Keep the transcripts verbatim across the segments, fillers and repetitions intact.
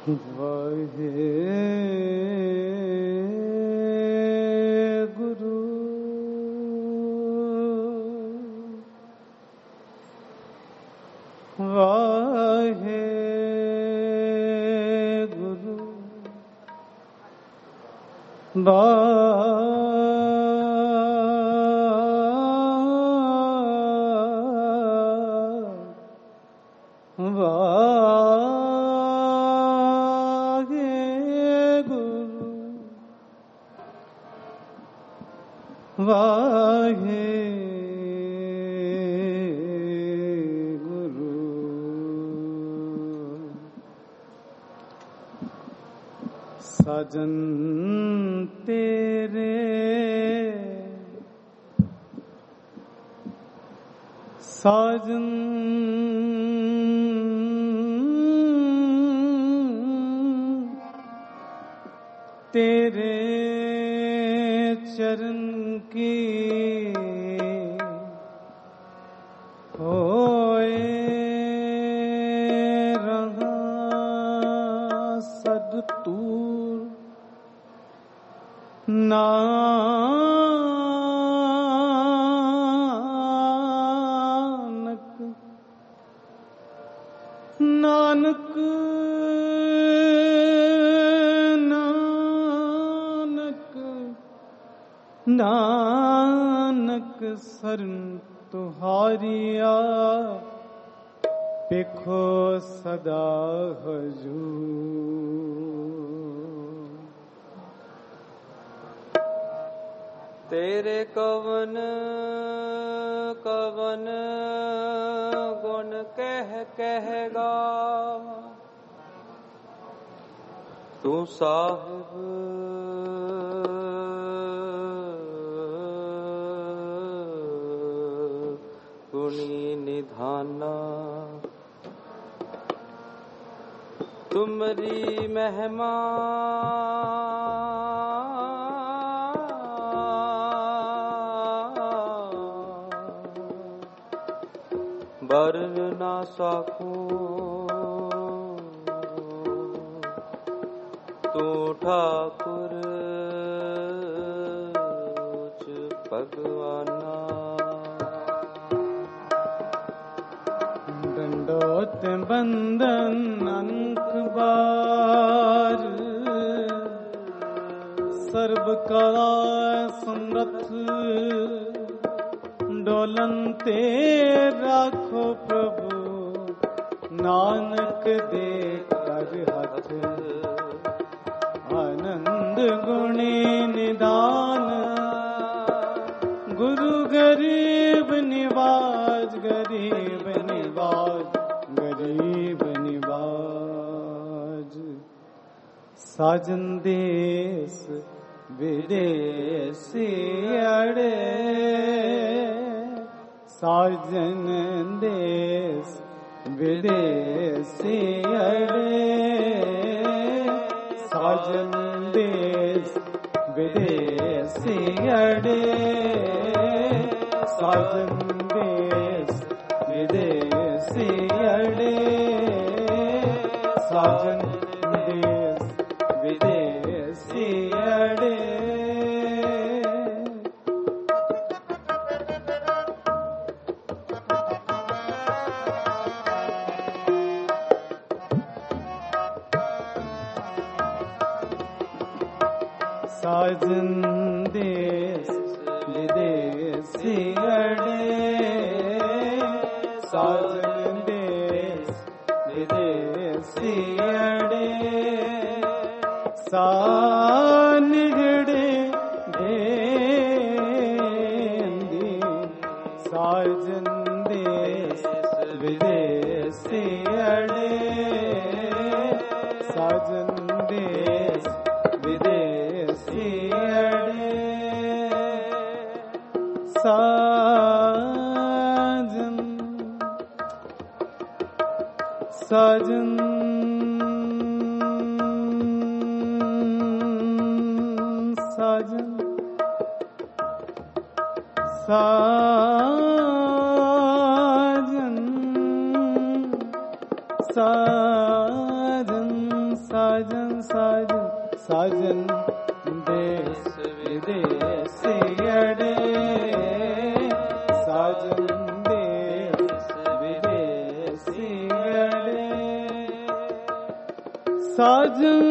वाहे गुरु वाहे गुरु वाहे गुरु साजन तेरे साजन तेरे चरण की होए रहा सदतूर नानक नानक नानक शरण तुहारिया पेखो सदा हजूर। तेरे कवन कवन गुण कह कहेगा तू साहिब गुणी निधाना। तुमरी महिमा वर्ण ना सकूं तू ठाकुर भगवाना। दंडोत बंदन अनक बार सर्व कला समरथ डोलन ते राखो प्रभु नानक दे कर हाथ। आनंद गुणी निदान गुरु गरीब निवाज गरीब निवाज गरीब निवाज। साजन देश विदेशी अड़े साजन देश विदेशी अड़े साजन देश विदेशी अड़े साजन देश विदेशी अड़े साजन देश विदेशी अड़े। साजन देश विदेशी अड़े साजन देश विदेशी अड़े सानिगड़े देंदी साजन देश विदेशी अड़े साजन देश विदेशी अड़े साजन साजन साजन साजन साजन साजन साजन साजन देश विदेशी अड़े साजन देश विदेशी अड़े साजन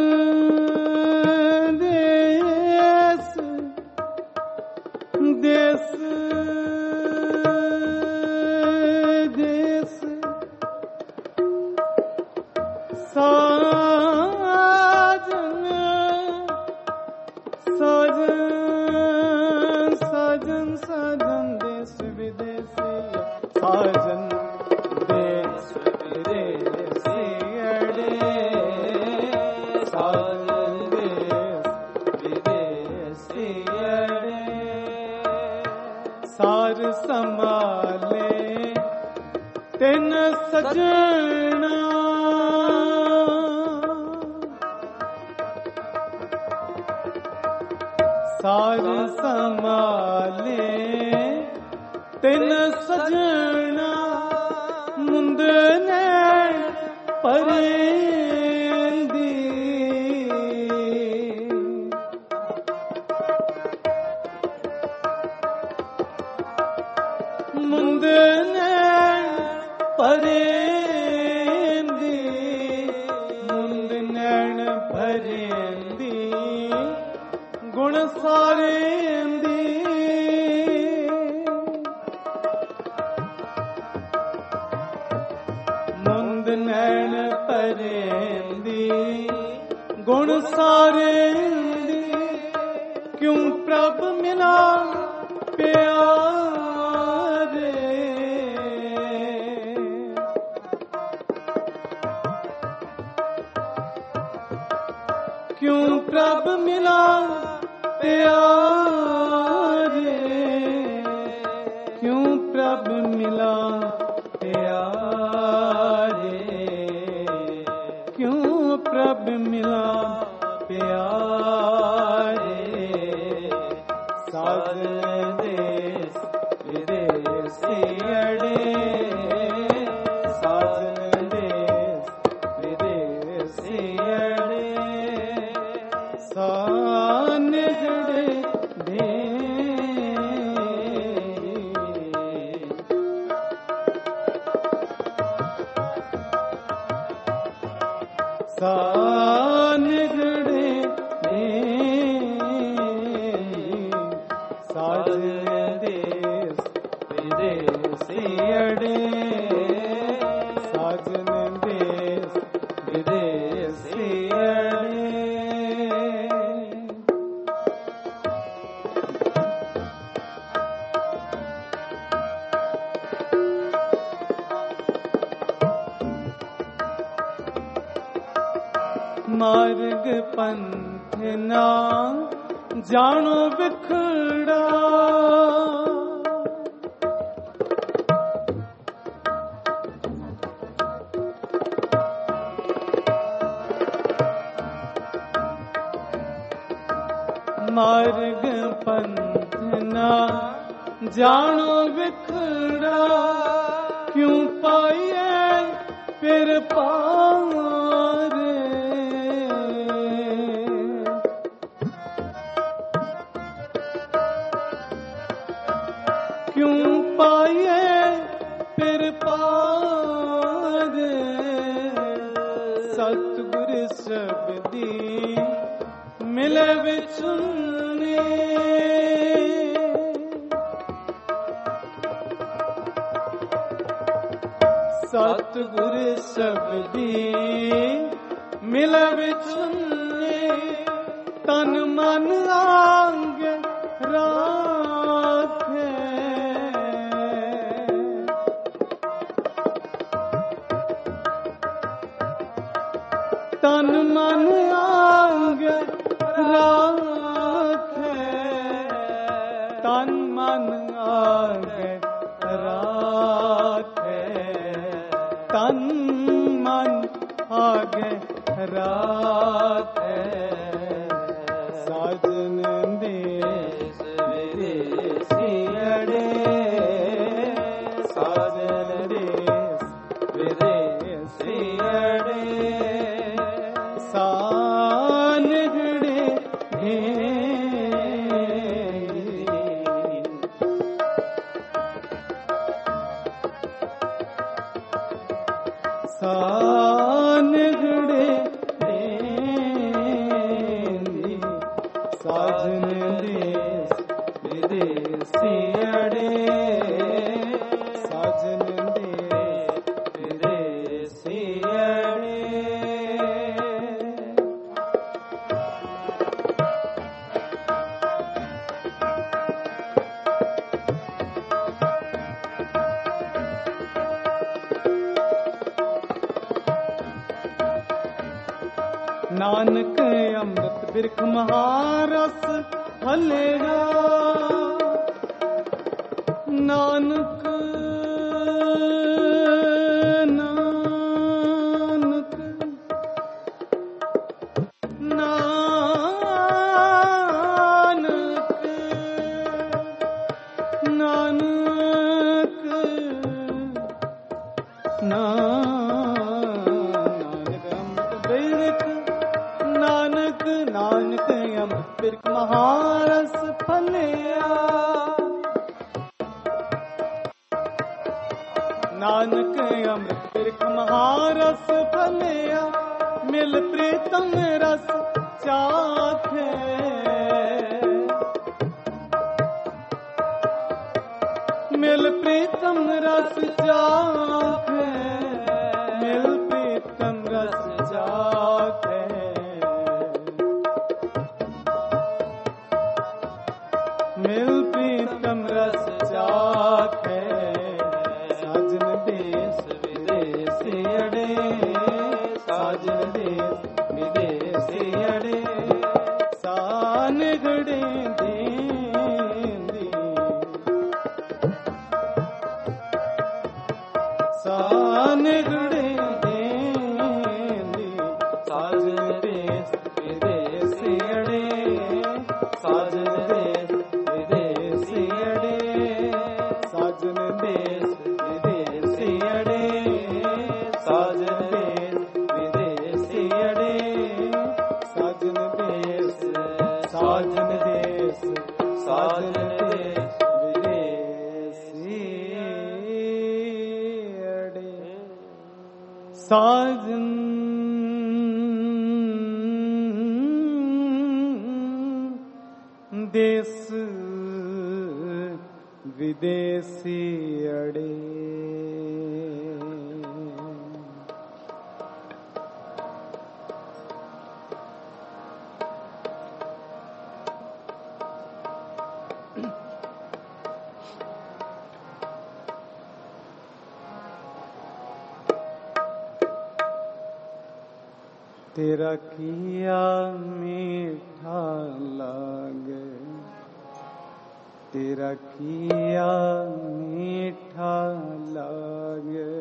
देश देश देश साजन साजन साजन साजन देश विदेशी साजन देश विदेशी अड़े साजन देश विदेशी अड़े सार संभाले तेन सजना सार संभाले तेन सजना मुंद नैन परेंदी मुंद नैन परेंदी मुंद नैन परेंदी गुण सारेंदी मुंद नैन परेंदी गुण सारेंदी क्यों प्रभ मिला प्यारे क्यों प्रभ मिला प्यारे क्यों प्रभ मिला प्यारे क्यों प्रभ मिला प्यारे साजन देश विदेशी अड़े साजन देश विदेशी अड़े सान जड़े दे सान जड़े दे साजन देश विदेशी अड़े साजन देश विदेशी अड़े मार्ग पंथ ना जानो बिखड़ा मार्ग पंथ ना जानो बिखड़ा क्यों पाइए फिर पारे क्यों पाइए फिर पारे सतगुर शब्दी मिले बिछुने सतगुर शब्दी मिले बिछुने तन मन आंग राखे तन मन आंग राखे तन मन आगे राखे तन मन आगे राखे साजन देश विदेशी अड़े साजन देश विदेशी अड़े सा सानगड़े देंदी साजन देश विदेसियड़े साजन देश विदेसियड़े नानक अमृत बिरख महारस फलेगा नानक नानक नानक नानक नानक अमृत बिरख नानक नानक अमृत बिरख महारस फलिया नानक अमृत बिरख महारस फलिया मिल प्रीतम रस चाखे मिल प्रीतम रस चाखे मिल प्रीतम रस चाखे मिल प्रीतम रस चाखे साजन देश विदेसियड़े साजन देश विदेसियड़े सानगड़े देंदी सानगड़े देंदी साजन देश विदेसियड़े साजन देश विदेसियड़े साजन देश विदेसियड़े साजन देश विदेसियड़े साजन देश साजन देश साजन देश विदेसियड़े साजन देश विदेसियड़े तेरा किया मीठा लागे तेरा किया मीठा लागे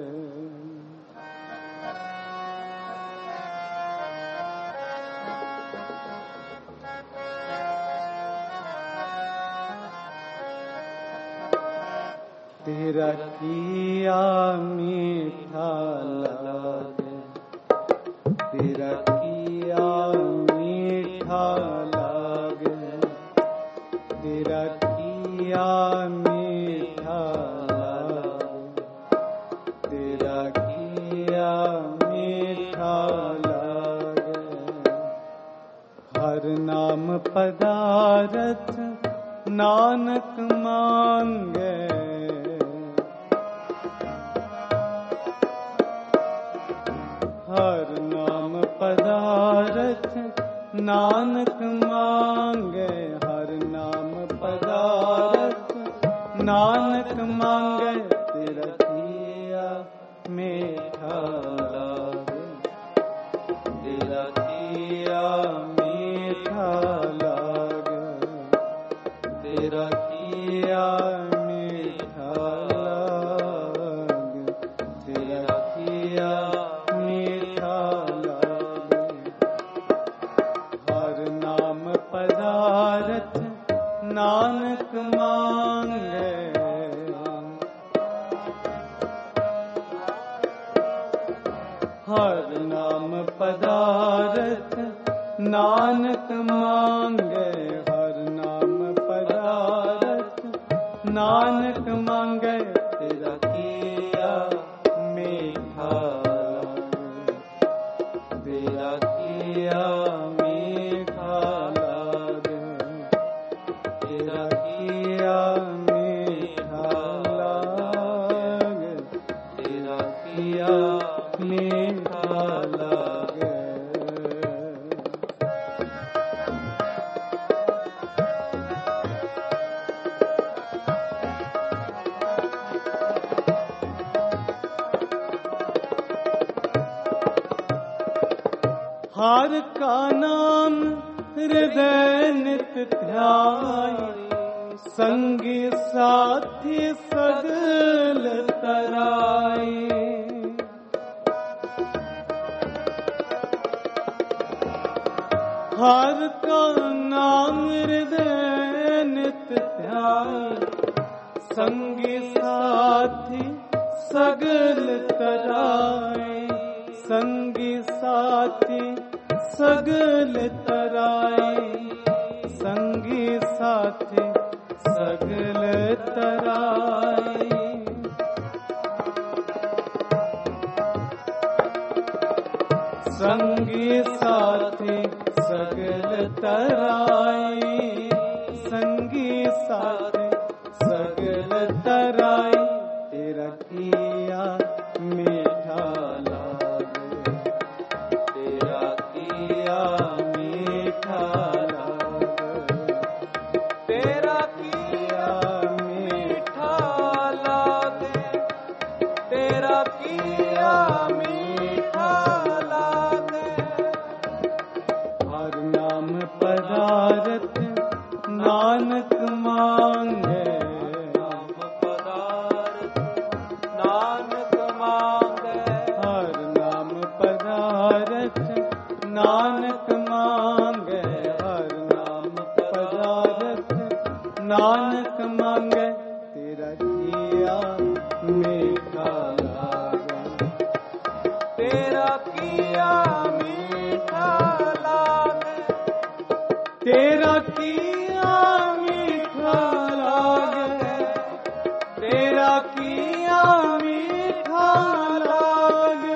तेरा किया मीठा लागे तेरा किया मीठा लागे तेरा किया मीठा लागे तेरा किया मीठा लागे हर नाम पदारथ नानक मांगे हर नाम पदारथ नानक मांगे हर नाम पदारथ नानक मांगे तेरा किया मीठा लागे तेरा किया मीठा लागे तेरा किया मीठा लागे तेरा किया मीठा लागे हर नाम पदारथ नानक मांगे हर नाम पदारथ नानक मांगे हर नाम पदारथ नानक मांगे तेरा किया मीठा किया मीठा लागे, तेरा किया मीठा लागे, तेरा किया मीठा लागे। हार का नाम हृदय नित ध्याई, संगी साथी सगल तराई। हार का नाम हृदय नित ध्याई, संगी साथी सगल तराई, संगी साथी सगल तराई, संगी साथी सगल तराई। संगी साथी सगल तराई, संगी साथी सगल तराई। तेरा किया मीठा लागे, तेरा किया मीठा लागे, तेरा किया मीठा लागे, तेरा किया मीठा लागे। हर नाम पदारथ नानक मांगे, नाम पदारथ नानक मांगे। हर नाम पदारथ नानक मांगे, हर नाम पदारथ नानक मांगे। तेरा किया मीठा लागे, तेरा किया मीठा लागे, तेरा किया मीठा लागे, तेरा किया मीठा लागे।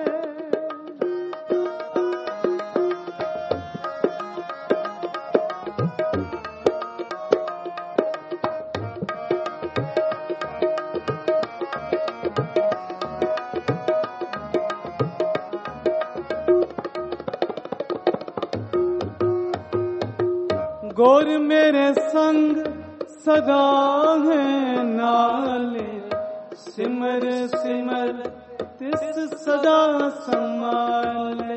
गोर मेरे संग सदा है नाले, सिमर सिमर तिस सदा संभाले।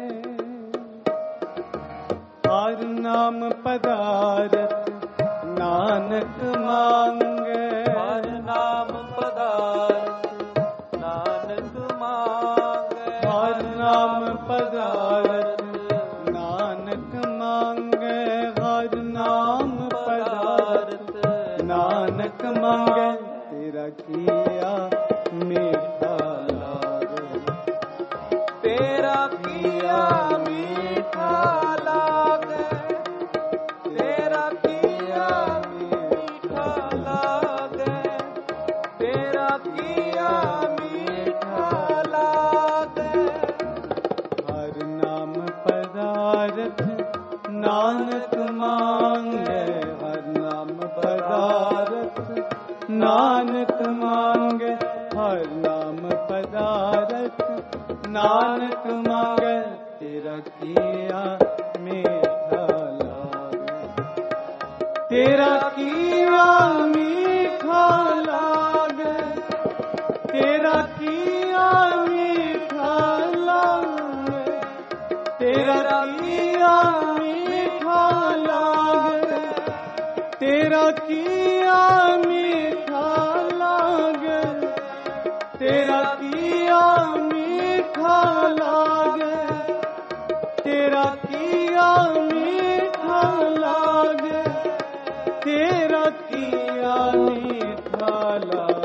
हर नाम पदारथ नानक मांगे, हर नाम पदारथ नानक मांगे, हर नाम पदारथ नानक मांगे, हर नाम पदारथ नानक मांगे। तेरा किया मीठा लागे, तेरा किया मीठा लागे, तेरा किया मीठा लागे, तेरा किया मीठा लागे। हर नाम पदारथ नानक मांगे, हर नाम पदारथ नानक मांगे, हर नाम पदारथ नानक मांगे। तेरा किया मीठा लागे, तेरा किया मीठा लागे, तेरा किया मीठा लागे, तेरा किया मीठा लागे, तेरा किया मीठा लागे, तेरा किया मीठा लागे, तेरा किया मीठा लागे, तेरा किया मीठा लागे।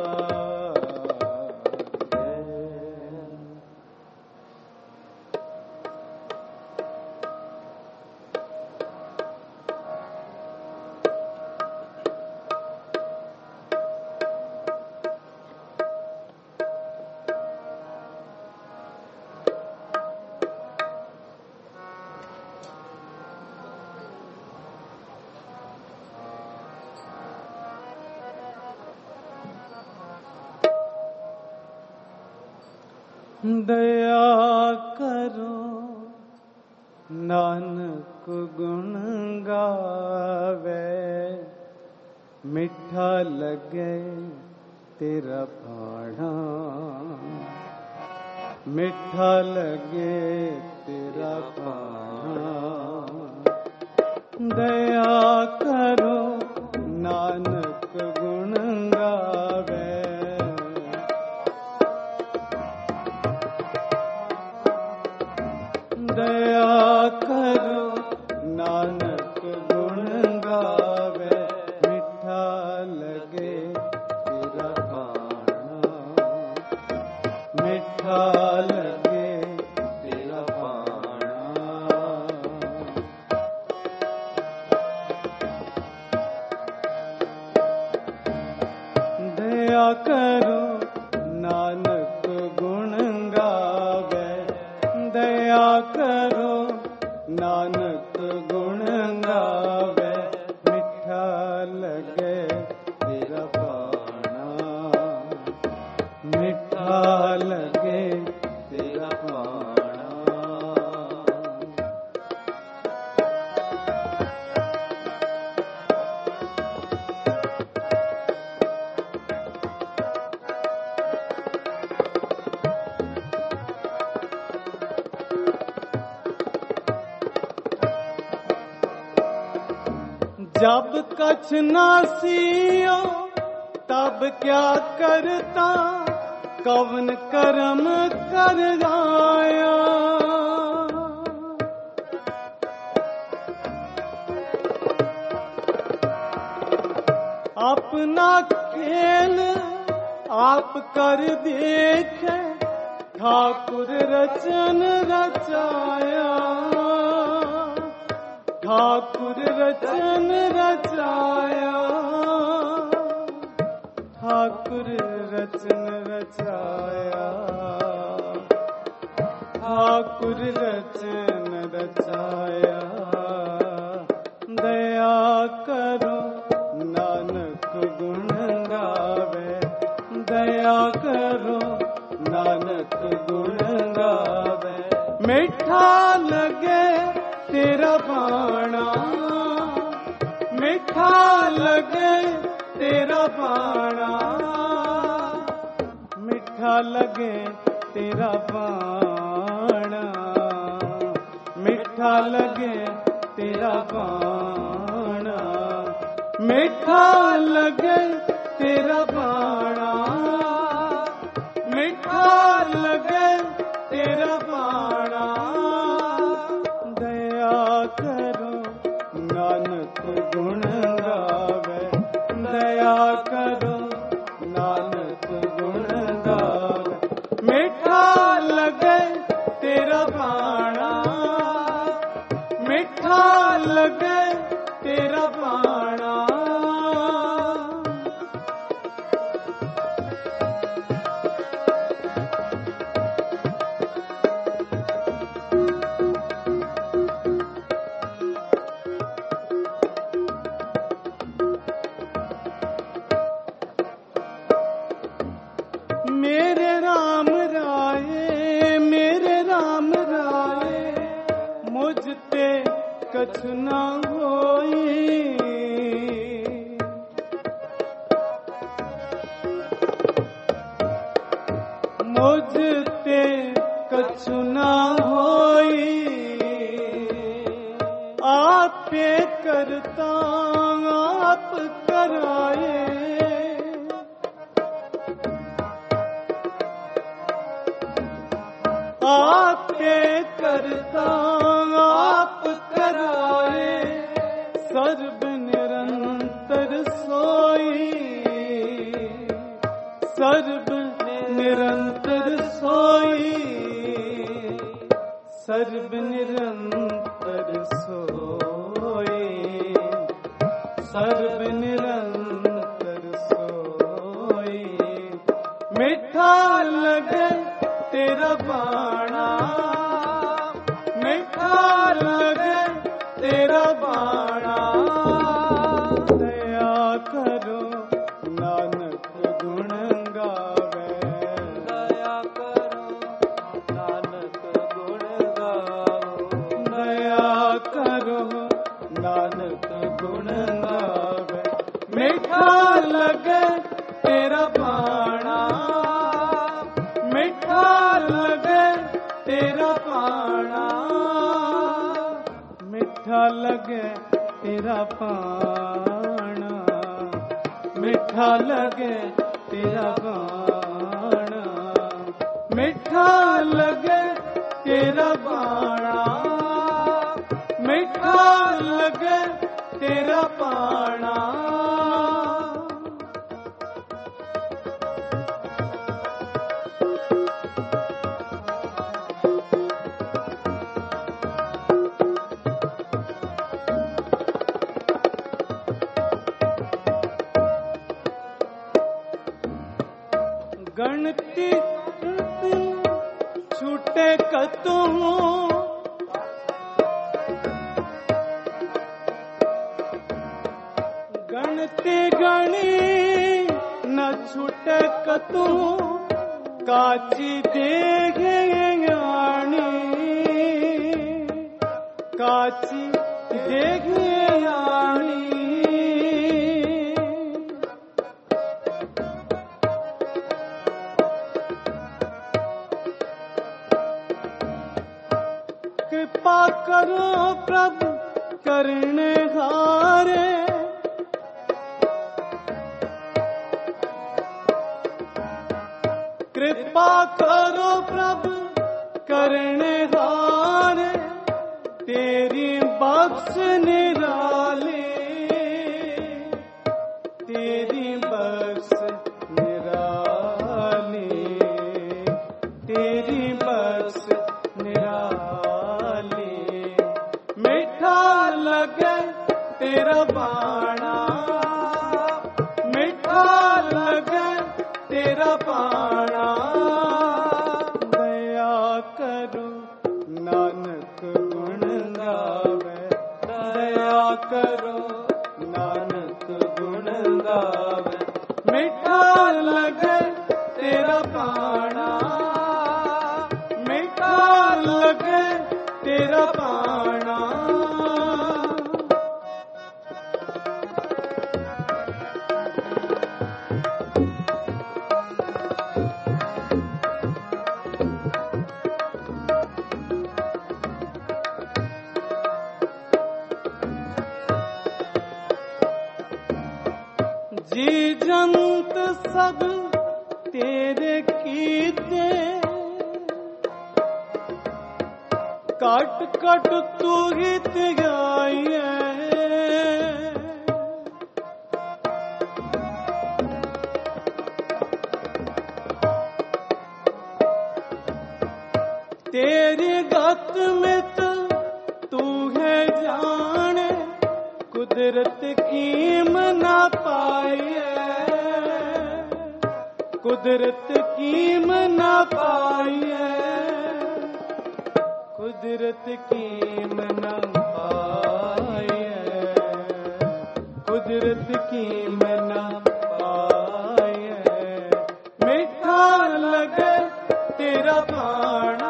दया करो नानक गुण गावे, मिठा लगे तेरा भाणा, मिठा लगे तेरा भाणा। दया करो नानक गुण गावे, दया करो नानक गुण गावे, मिठा लगे तेरा भाणा, मिठा लगे तेरा भाणा। दया करो नानक गुण गावे, दया करो नानक गुण गावे, मिठा लगे तेरा भाणा, मिठा लगे तेरा भाणा। जब कछ ना सियो तब क्या करता, कवन कर्म कर आया। अपना खेल आप कर देखे, ठाकुर रचन रचाया, ठाकुर रचन रचाया, ठाकुर रचन रचाया, ठाकुर रचन रचाया। दया करो नानक गुण गावे, दया करो नानक गुण गावे, मिठा लगे तेरा भाणा, मिठा लगे तेरा भाणा, मिठा लगे तेरा भाणा, मिठा लगे तेरा भाणा, मिठा लगे तेरा भाणा, मिठा लगे तेरा भाणा। करो नानक गुण गावे, दया करो नानक गुण गावे, मिठा लगे तेरा भाणा, मिठा लगे तेरा भाणा। मेरे राम राये, मेरे राम राये, मुझ ते कछु ना होई। मुझ ते कछु ना होई, आपे करता आप कराए। आपे करता आप कराए, सर्व निरंतर सोई, सर्व निरंतर सोई, सर्व निरंतर सोई, सर्व निरंतर सोई। मिठा लगे तेरा भाणा, मिठा लगे तेरा भाणा। दया करो नानक गुण गावे, दया करो मिठा लगे तेरा पाना, मिठा लगे तेरा बाणा, मिठा लगे तेरा बाणा, मिठा लगे तेरा पाना। गणती छूटे कतों, गणती गणी न छूटे कतों, काची देगे आणी, काची देगे आणी। कृपा करो प्रभु करने हारे, कृपा करो प्रभु करने हारे, तेरी बख्श निराली, तेरी बख्श निराली, तेरी बख्श निराली। मिठा लगे तेरा बाणा, मिठा लगे तेरा बाणा। दया करो नानक गुण गावे, दया करो नानक गुण गावे। मिठा लगे तेरा बाणा, मिठा लगे तेरा बाणा। जी जंत सब तेरे कीते, कट कट तू गीत गाइए। तेरी गत में तो तू है जाने, कुदरत कीम ना पाए, कुदरत कीम ना पाए, कुदरत कीम ना पाए, कुदरत कीम ना पाए। मिठा लगे तेरा बाणा,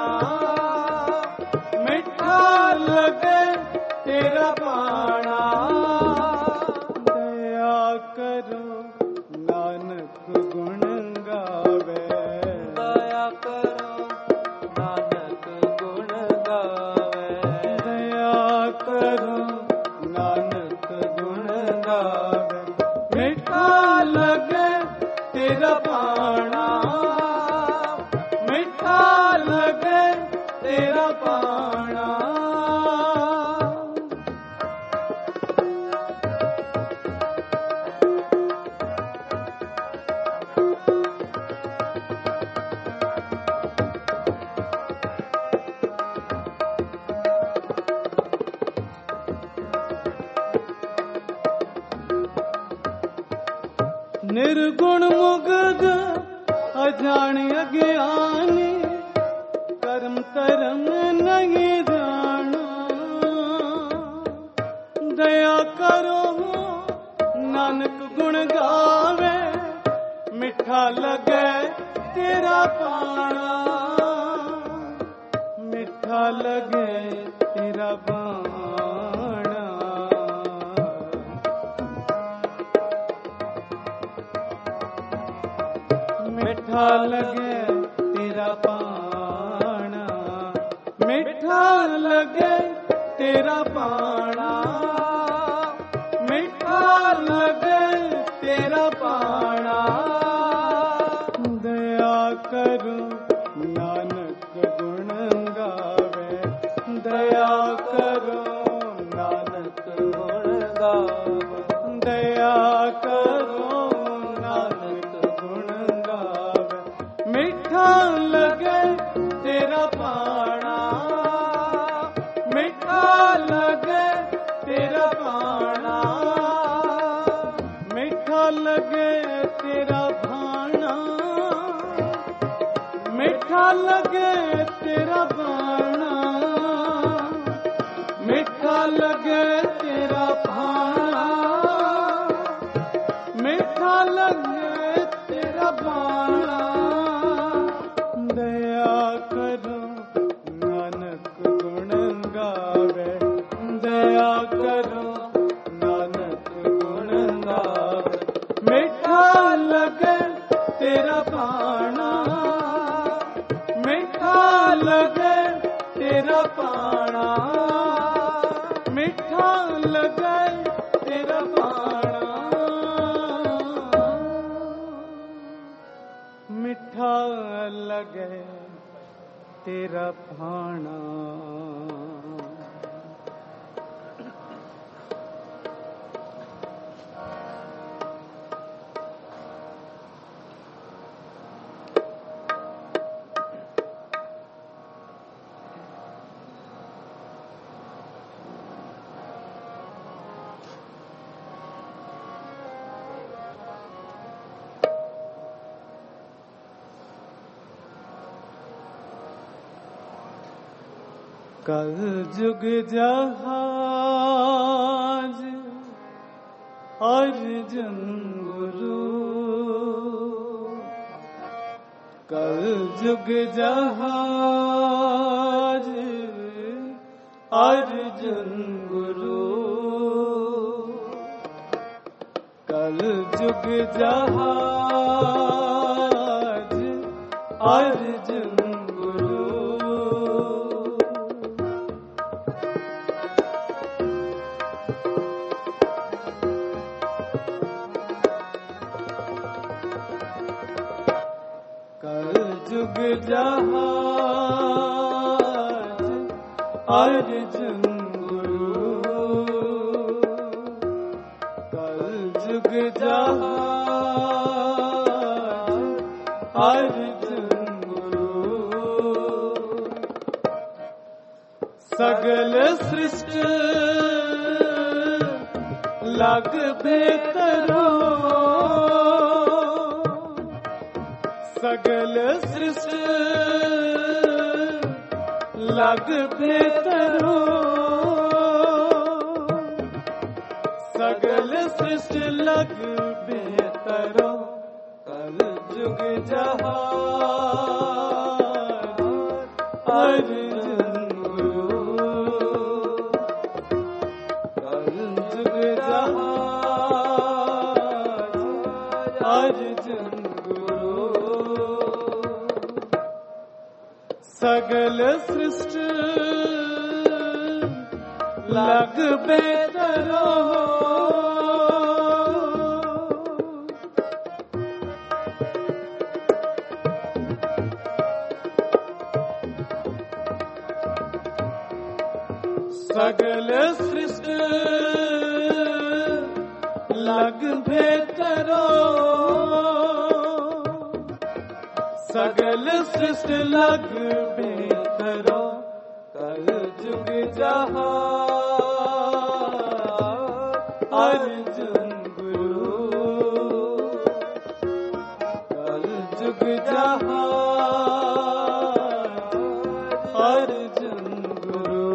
मिठा लगे तेरा बाणा। दया करो नानक गुण गावे, दया करो नानक गुण गावे, दया करो नानक गुण गावे। मिठा लगे तेरा बाणा, मिठा लगे तेरा बाणा। निर्गुण मुग्ध अजान अज्ञानी, कर्म तरम नहीं जाना। दया करो नानक गुण गावे, मिठा लगे तेरा पाना, मिठा लगे तेरा बाणा। मिठा लगे तेरा पाना, मिठा लगे तेरा पाना, मिठा लगे तेरा पाना। दया करो नानक गुण गावे, दया करो नानक गुण गावे, दया करो नानक गुण गावे। मिठा लगे तेरा पाना, मिठा लगे तेरा पाना, मिठा लगे तेरा भाना, मिठा लगे तेरा भाना, मिठा लगे तेरा भाना, मिठा लगे तेरा भाना। दया करो नानक गुण गावे, दया करो नानक गुण गावे। मिठा लगे तेरा पाना, मिठा लगे तेरा पाना, मिठा लगे तेरा पाना, मिठा लगे तेरा भाना। कल जुग जहाज अर्जुन गुरु, कल जुग जहाज अर्जुन गुरु, कल जुग जहाज अर्जुन जुग जहाज अर्जुन गुरु, कल जुग जहाज अर्जुन गुरु। सगल सृष्टि लग बेतरो, सगल सृष्टि लग बेतरो, सगल सृष्टि लग बेतरो। कल जुग जहाज अर्जुन गुरु, कल जुग जहाज अर्जुन सगल सृष्टि लग बेतरो, सगल सृष्टि लग बेतरो, सगल सृष्टि लग बेतरो। कल जुग जहाज अर्जुन गुरु, कल जुग जहाज अर्जुन गुरु।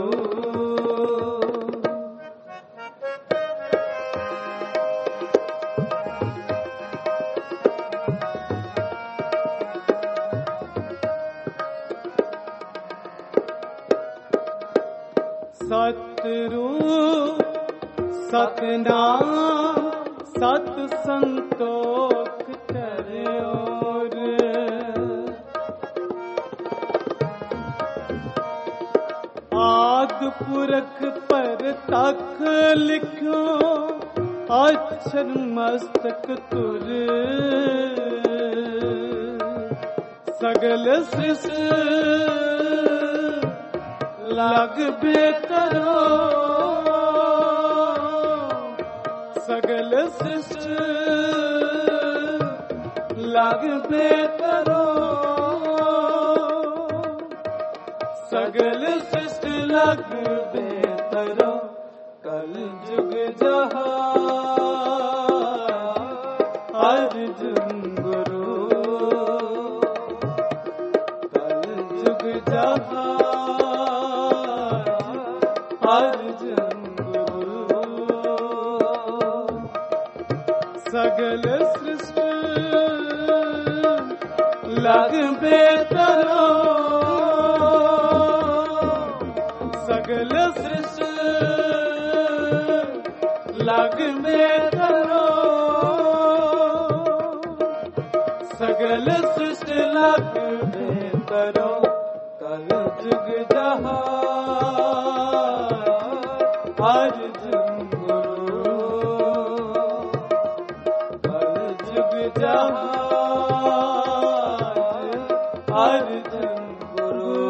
सतरूप सतनाम सत संतोख तरयोर, आद आग पुरख पर तख लिखो अक्षर मस्तक तुर सगल सृष्टि लग बेतरो सगल सृष्टि लग बेतरो सगल सृष्टि लग बेतरो कल जुग जहाँ अर्जुन गुरु कल जुग जहाँ अर्जुन गुरु सगल सृष्टि लग बेतरो सगल सृष्टि लग बेतरो सगल सृष्टि लग बेतरो कल जुग जहाँ अर्जुन गुरु कल जुग जहाँ अर्जुन गुरु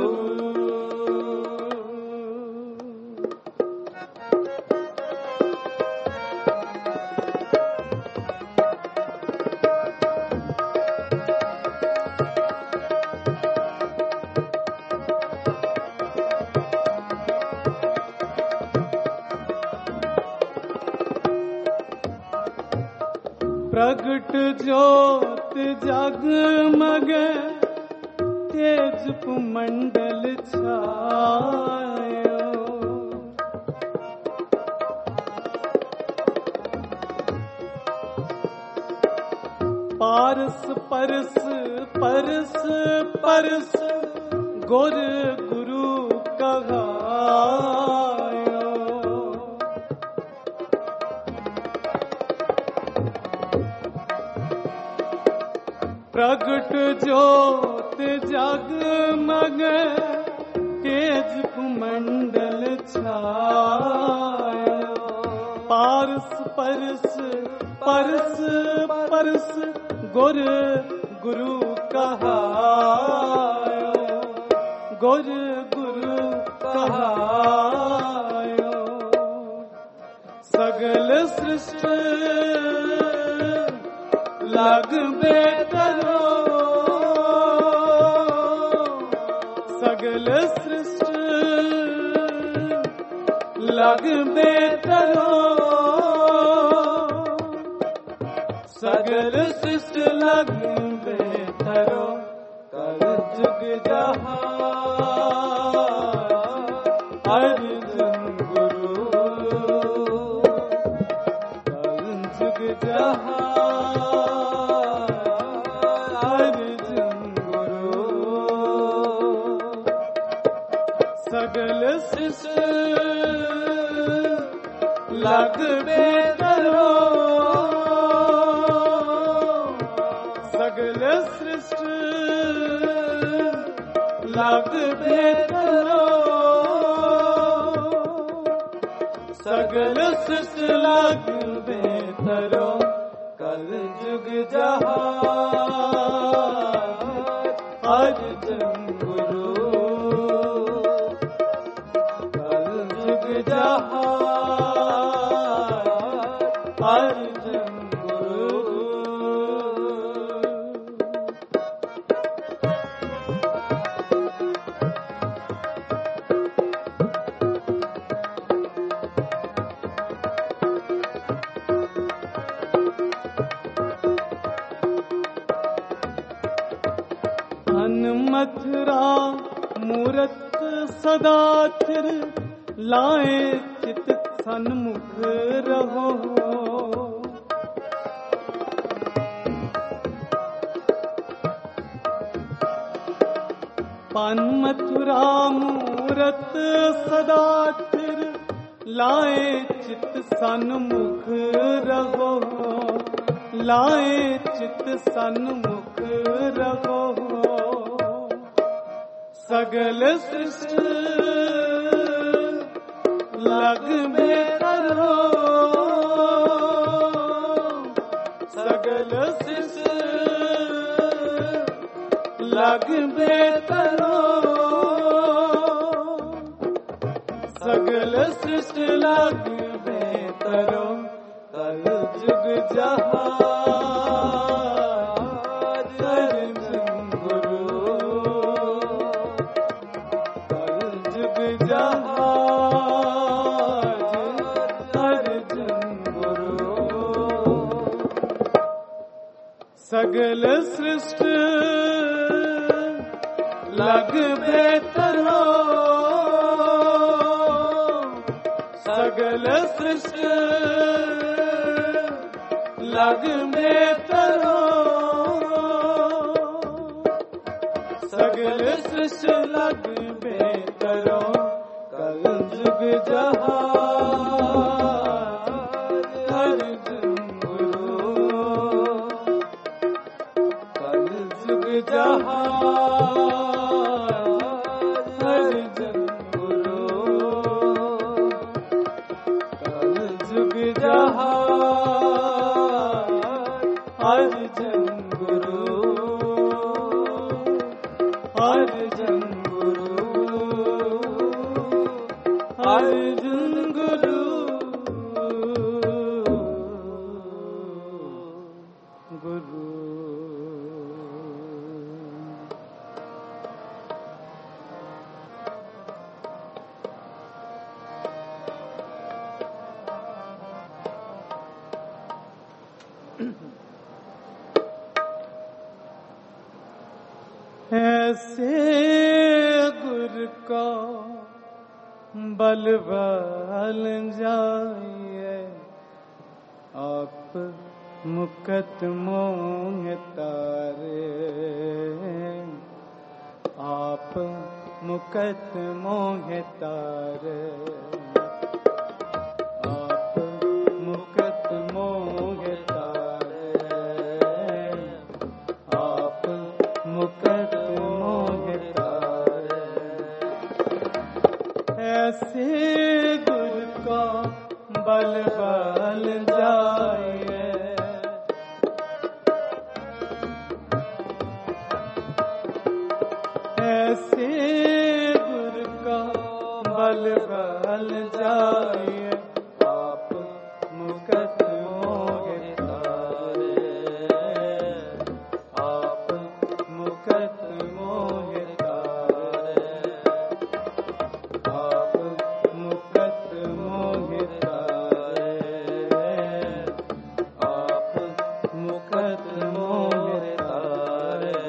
प्रगट ज्योत जगमग तेज मंडल छायो पारस परस परस परस गुर गुरु कहायो प्रगट ज्योत जगमग तेज मंडल छायो पारस परस परस परस गुर गुरु कहायो गुर गुरु कहायो सगल सृष्टि लग बेतरो सगल सृष्टि लग बेतरो सगल सृष्टि लग बेतरो कल जुग जहाँ अर्जुन गुरु कल जुग जहाँ सगल सृष्टि लग बेतरो सगल सृष्टि लग बेतरो सगल सृष्टि लग बेतरो कल जुग जहाँ अर्जुन गुरु जहाँ अर्जुन गुरु मथुरा मूरत सदा थिर लाए चित सन्मुख रहो पान मथुरा मूरत सदा थिर लाए चित सन्मुख रहो लाए चित सन्मुख रहो सगल सृष्टि लग बेतरो सगल सृष्टि लग बेतरो सगल सृष्टि लग बेतरो कल जुग जहाज अर्जुन गुरु कल जुग जहाज अर्जुन गुरु सगल सृष्टि लग बेतरो सगल सृष्टि लग बेतरो सगल सृष्टि लग बेतरो कल जुग जहाज अर्जुन गुरु कल जुग जहाज अर्जुन गुरु कल जुग जहाज अर्जुन गुरु अर्जुन गुरु अर्जुन गुरु गुरु ऐसे गुर का बल बल जाइए आप मुकत मोह तारे आप मुकत मोह तारे आप मुकत मोह तारे आप मुकत मोह तारे ऐसे गुर का बल बल जाइए ऐसे गुर का बल बल जाइए आप मुकत मोह तारे आप मुकत मोह तारे आप मुकत मोह तारे आप मुकत मोह तारे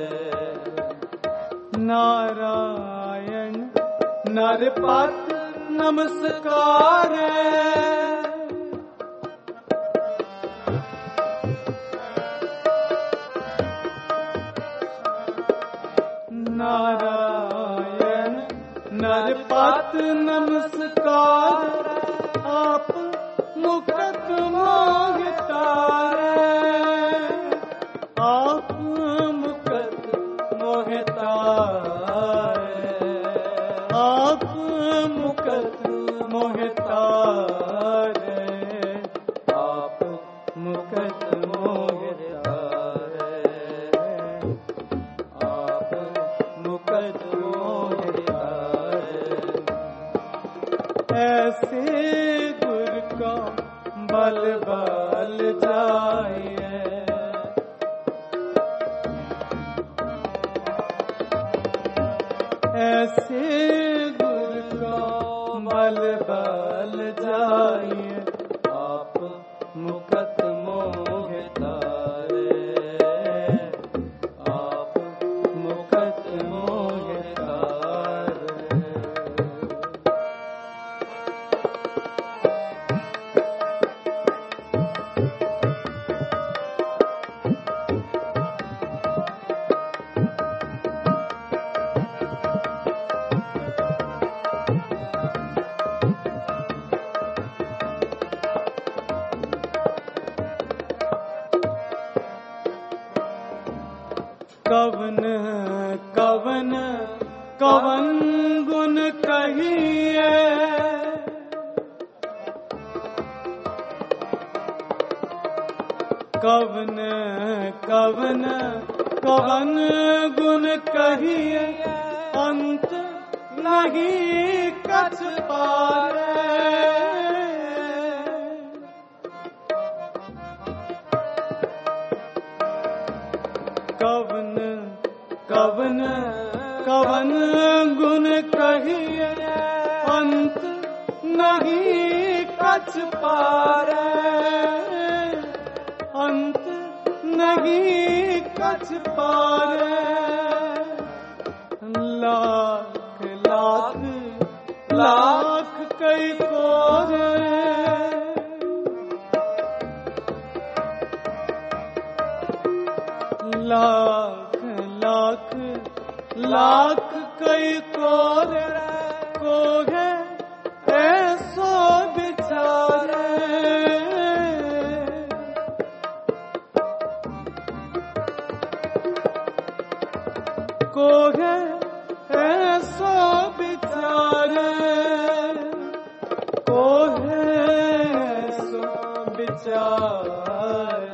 नारायण नरपत नमस्कार नारायण नरपत नमस्कार आप मुकत मोह तारे आप मुकत मोह तारे आप मुकत मोह तारे आप मुकत मोह तारे आप मुकत मोह तारे ऐसे गुर का बल बल जाइए ऐसे गुर का बल बल जाइए आप मुकत मोह तारे आप मुकत मोह तारे कवन कवन कवन गुण कहिए कवन कवन कवन गुण कहिए अंत नहीं कछ पारे। कवन कवन कवन गुण कहिए अंत नहीं कछ पारे। अंत नहीं कछ पारे। लाख लाख लाख कई कोरे। लाख लाख लाख कई कोरे कोहे ऐसो बिचारे। कोहे ऐसो बिचारे। कोहे ऐसो बिचारे।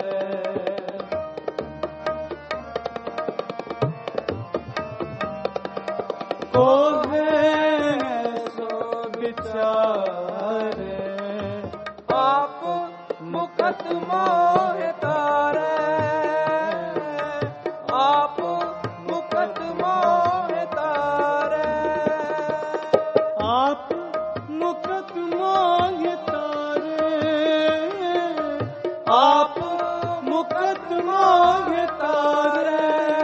कोहे ऐसो बिचारे। आप मुकत मोह तारे। आप मुकत मोह तारे। आप मुकत मोह तारे। आप मुकत मोह तारे।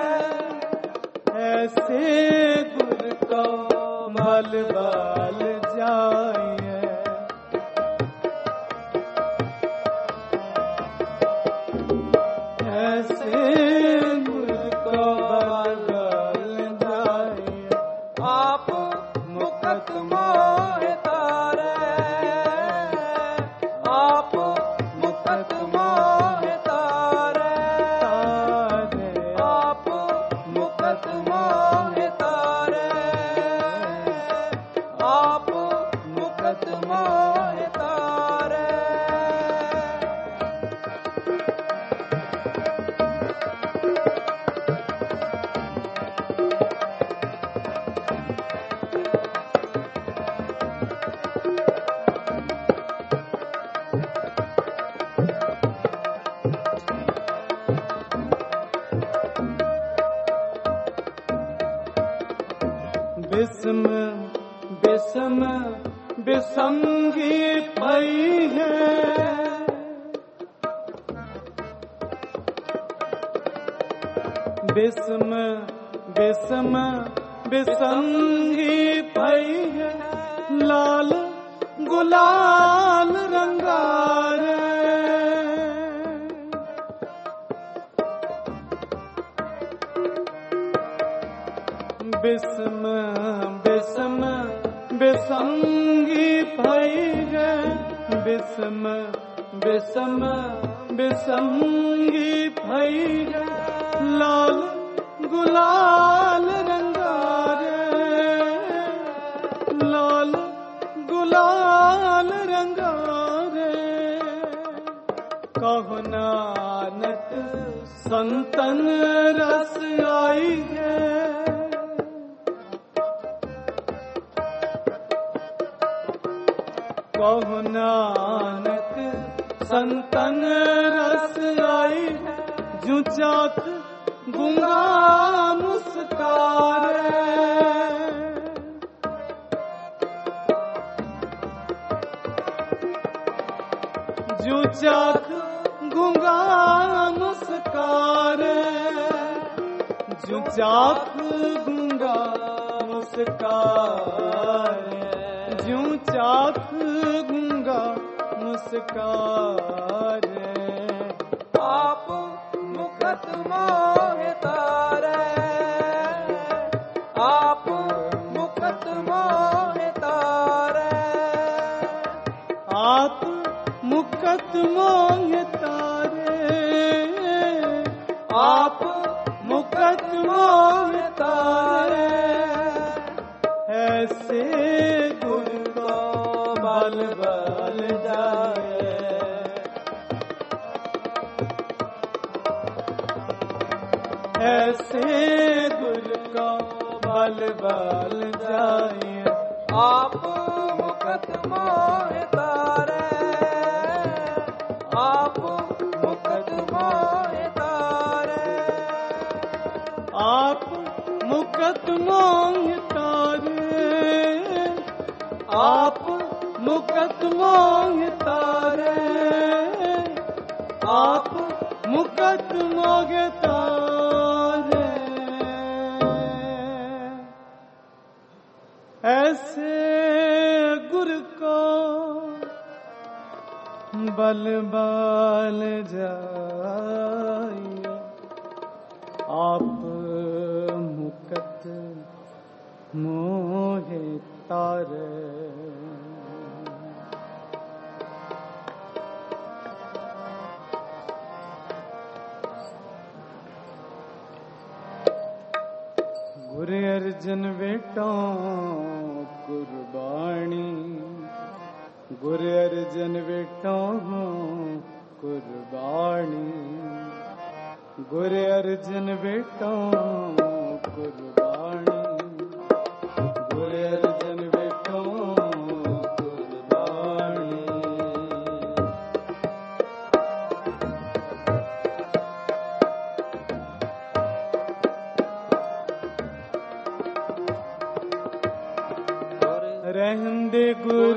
ऐसे गुर को मल बल जाइए। ऐसे गुर को मल बल जाइए। आप मुकत मोह तारे। आप मुकत मोह तारे। आप मुकत मोह तारे। आप मुकत मोह तारे। बिस्म बिस्म बिसंगी भई है। बिस्म बिस्म बिसंगी भई है। लाल गुलाल रंगारे। बिस्म बिस्म बिसंगी भई है। बिस्म बिस्म बिसंगी भई है। लाल गुलाल रंगारे। लाल गुलाल रंगारे। कहो नानक संतन रस आई है। कहो नानक संतन रस आई है। जू चाख गूंगा मुस्कारे। जू चाख गूंगा मुस्कारे। जू चाख गूंगा मुस्कारे। जू चाख गूंगा मुस्कारे। आप मुकत मोह तारे। आप मुकत मोह तारे। आप मुकत मोह तारे। आप मुकत मोह तारे। ऐसे गुर को बल बल जाए। बल बल जाए आप मुकत मोह तारे आप मुकत मोह तारे आप मुकत मोह तारे आप मुकत मोह तारे आप मुकत मोह तारे ऐसे गुर को बल बल जाए आप मुकत मोहे तारे गुरु अर्जन बेटा कुर्बानी गुरु अर्जन बेटा कुर्बानी गुरु अर्जन बेटा कुर्बानी गुरु अर्जन बेटा कुर्बानी रहंदे गुर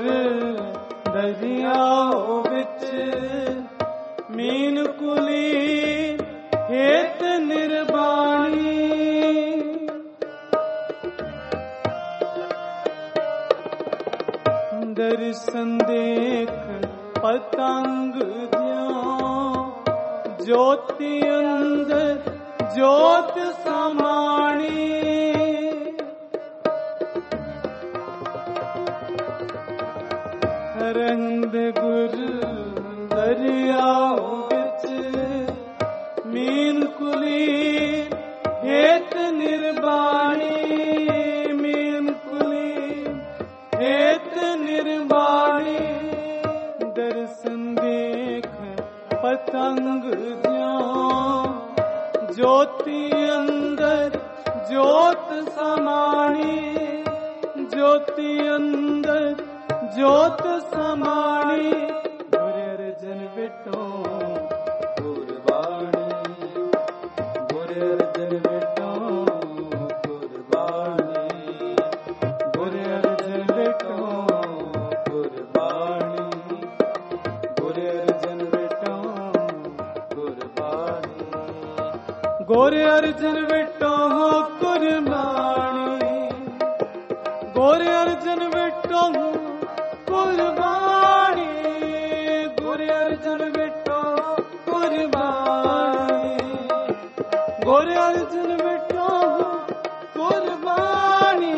दरियाओ विच मीन कुली हेत निर्बाणी दर्शन देख पतंग दियों ज्योति अंदर ज्योत समाणी रंग गुर दरियाओ विच मीन कुली हेत निर्बाणी मीन कुली हेत निर्बाणी दर्शन देख पतंग ज्यों ज्योति अंदर ज्योत समाणी ज्योति अंदर ज्योत समाणी गुरु अर्जन बेटो कुर्बानी गुरु अर्जन बेटो कुर्बानी गुरु अर्जन बेटो कुर्बानी गुरु अर्जन बेटो कुर्बानी गुरु अर्जन बेटो कुर्बानी गुरु अर्जन बेटो कुर्बानी गुरु अर्जन बेटो कुर्बानी गुरु अर्जन बेटो कुर्बानी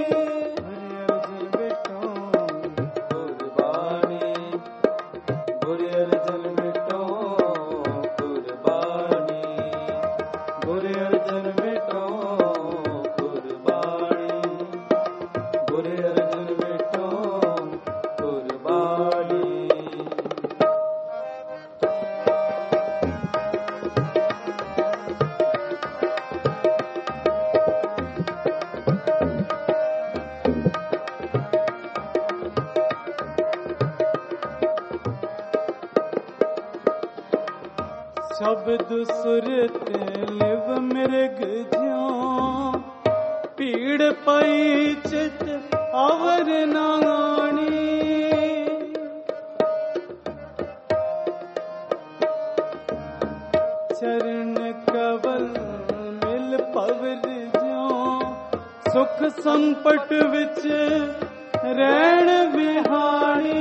गुरु अर्जन बेटो कुर्बानी गुरु अर्जन बेटो कुर्बानी गुरु अर्जन बेटो कुर्बानी शब्द सुरत लिव मृग ज्यों पीड़ पई चित अवर नाणी चरण कवल मिल पवर ज्यों सुख संपट विच रहण बिहाणी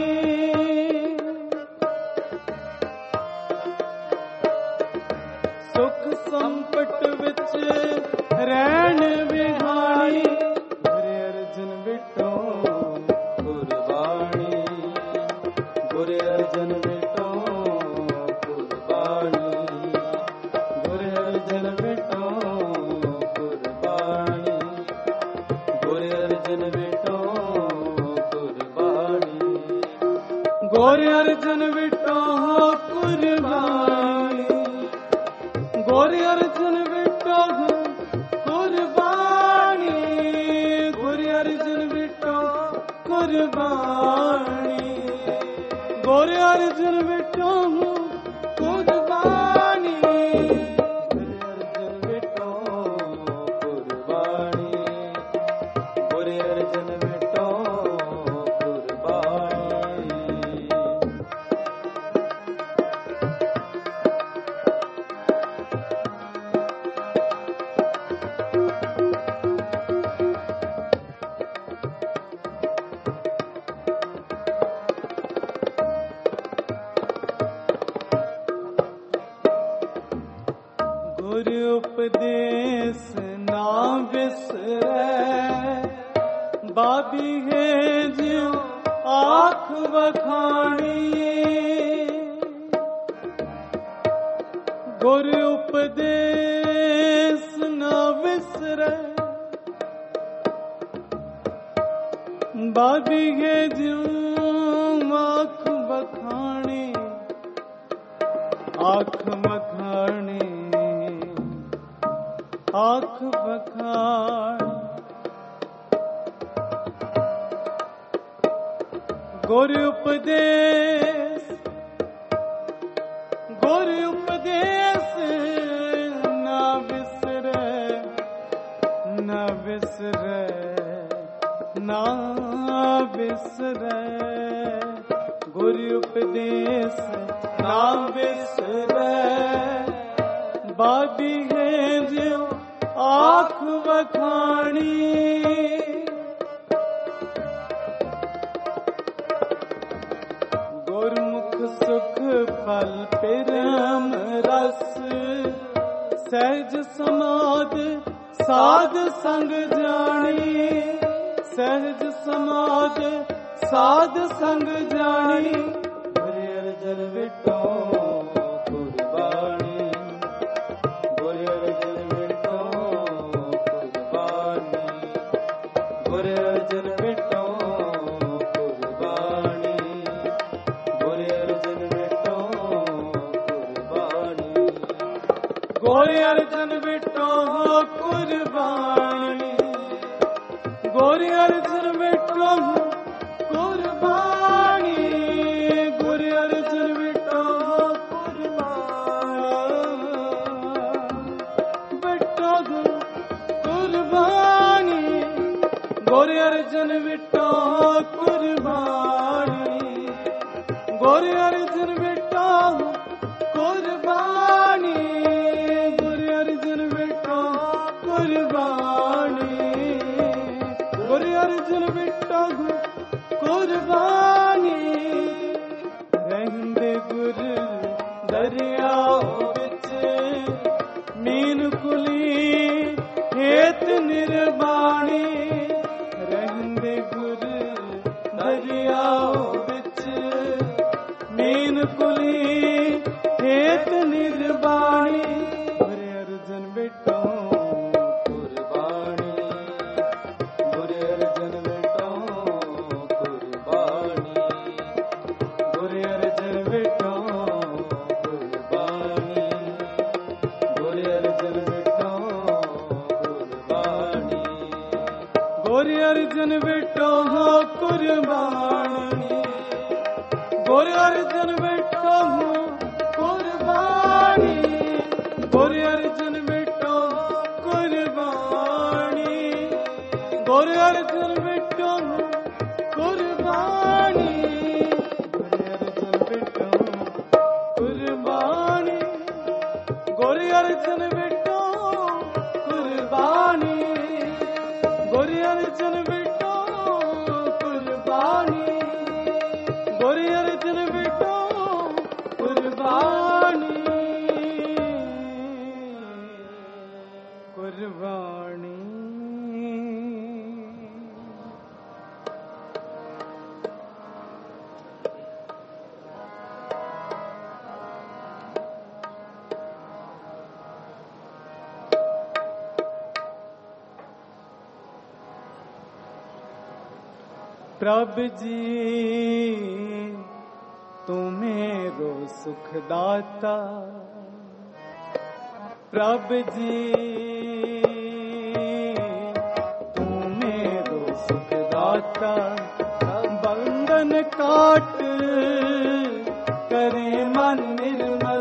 सुख संपट विच रहण बिहाणी गुरु अर्जन बेटो कुर्बानी गुरु अर्जन बेटो कुर्बानी गुरु अर्जन बेटो कुर्बानी गुरु अर्जन बेटो कुर्बानी गुरु अर्जन बेटो कुर्बानी गुरु अर्जन बेटो कुर्बानी कुर्बानी गोर अर्जुन बेटो कुर्बानी गोर अर्जुन बेटो कुर्बानी गोर अर्जुन बेटो कुर्बानी गुरु उपदेश ना बिसरै बाबी है ज्यों आँख बखानी गुरु उपदेश ना बिसरै बाबी है ज्यों आँख बखानी आँख बखानी आँख बखान गुरु उपदेश गुरु उपदेश ना बिसरै ना बिसरै ना बिसरै गुरु उपदेश ना बिसरै बाबी है जो आँख बखानी गुरमुख सुख फल परम रस सहज समाध साध संग जानी सहज समाध साध संग जानी गुरु अर्जन बेटो कुर्बानी गुरु अर्जन बेटो कुर्बानी गुरु अर्जन बेटो कुर्बानी गुरु अर्जन बेटो कुर्बानी गुरु अर्जन बेटो कुर्बानी गुरु अर्जन बेटो कुर्बानी गुरु अर्जन बेटो कुर्बानी गोरे अर्जुन बेटो कुर्बानी गोरे अर्जुन बेटो कुर्बानी गोरे अर्जुन बेटो कुर्बानी गोरे अर्जुन बेटो कुर्बानी रहंदे गुरु दरिया बिच मीन कुली हेत निर्बाणी रहंदे गुरु दरिया बिच मीन कुली हेत निर्बाणी गुरु अर्जुन बेटो कुर्बानी गुरु अर्जुन बेटो कुर्बानी गुरु अर्जुन बेटो कुर्बानी गुरु अर्जुन बेटो कुर्बानी गोरे अर्जुन बेटो कुर्बानी गोरे अर्जुन बेटो कुर्बानी गोरे अर्जुन बेटो कुर्बानी गोरे अर्जुन बेटो कुर्बानी गोरे अर्जुन बेटो कुर्बानी गोरे अर्जुन बेटो कुर्बानी गोरे अर्जुन बेटो कुर्बानी गोरे अर्जुन बेटो कुर्बानी कुर्बानी प्रभु जी तुम्हेरो सुखदाता प्रभु जी तुम्हेरो सुखदाता काट करे मन निर्मल,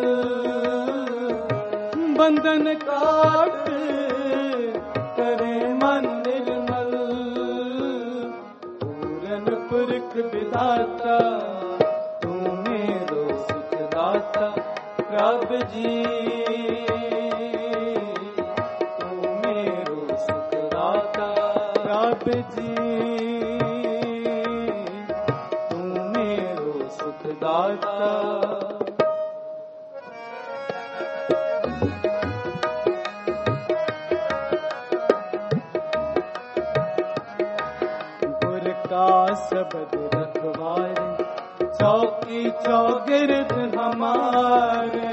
बंधन काट करे मन निर्मल। पूरन पुरख विधाता तू मेरो सुखदाता प्रभु जी, तू मेरो सुखदाता प्रभु जी, तू मेरो सुखदाता। गुर का शब्द रखवारे चौकी चौगिर्द हमारे,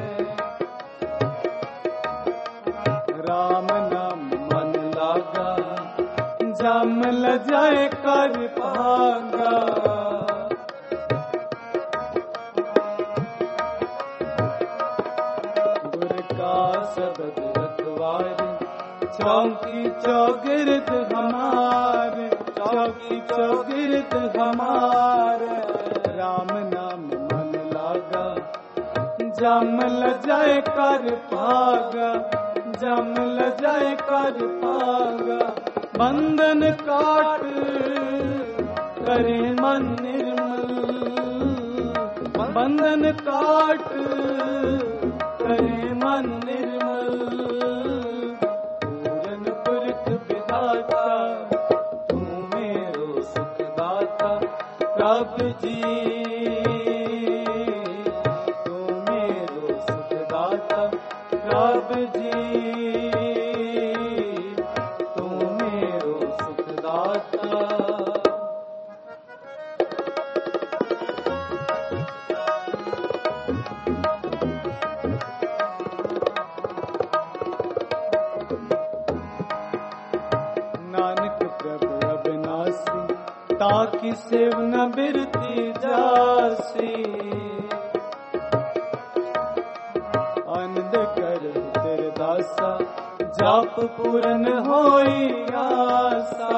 राम नाम मन लागा जम ल जाए कर भागा। गुर का शब्द रखवारे चौकी चौगिर्द हमारे, चौकी चौगिर्द हमारे, राम नाम मन लागा जम ल जाए कर भागा, जम ल जाए कर भागा। बंधन काट करे मन निर्मल, बंधन काट करे मन निर्मल। पूरन पुरख विधाता तू मेरो सुखदाता प्रभु जी, तू मेरो सुखदाता प्रभु जी, तू मेरो सुखदाता। नानक प्रभु अविनाशी ताकि सेव न बिरती जासी, आनंद कर तेरे दासा जाप पूरन होई आसा।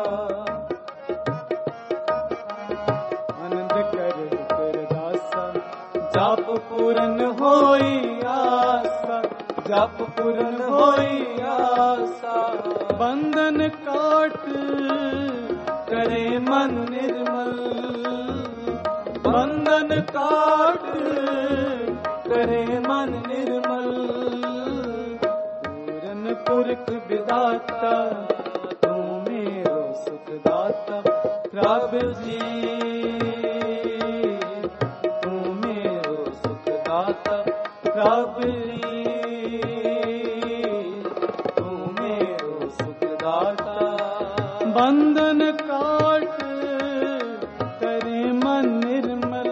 आनंद कर तेरे दासा जाप पूरन होई आसा, जाप पूरन होई आसा। बंधन काट करे मन निर्मल, बंधन काट करे मन निर्मल। पूरन पुरख विधाता तू मेरो सुखदाता प्रभु जी, तू मेरो सुखदाता प्रभु जी, तू मेरो सुखदाता। बंधन काट करे मन निर्मल,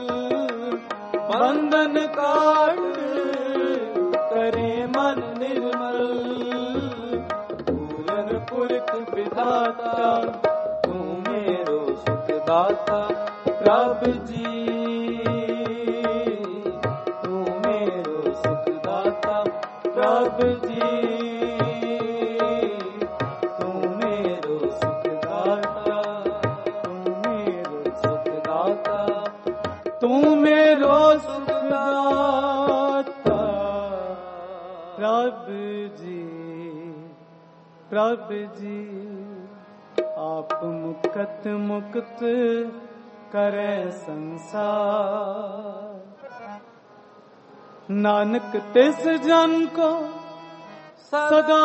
बंधन काट करे मन निर्मल। पूरन पुरख विधाता तू मेरो सुखदाता प्रभु जी, तू मेरो सुखदाता प्रभु जी, तू मेरो सुखदाता, तू मेरो सुखदाता, तू मेरो सुखदाता प्रभु जी, प्रभु जी। आप मुक्त मुक्त करे संसार, नानक तिस जन को सदा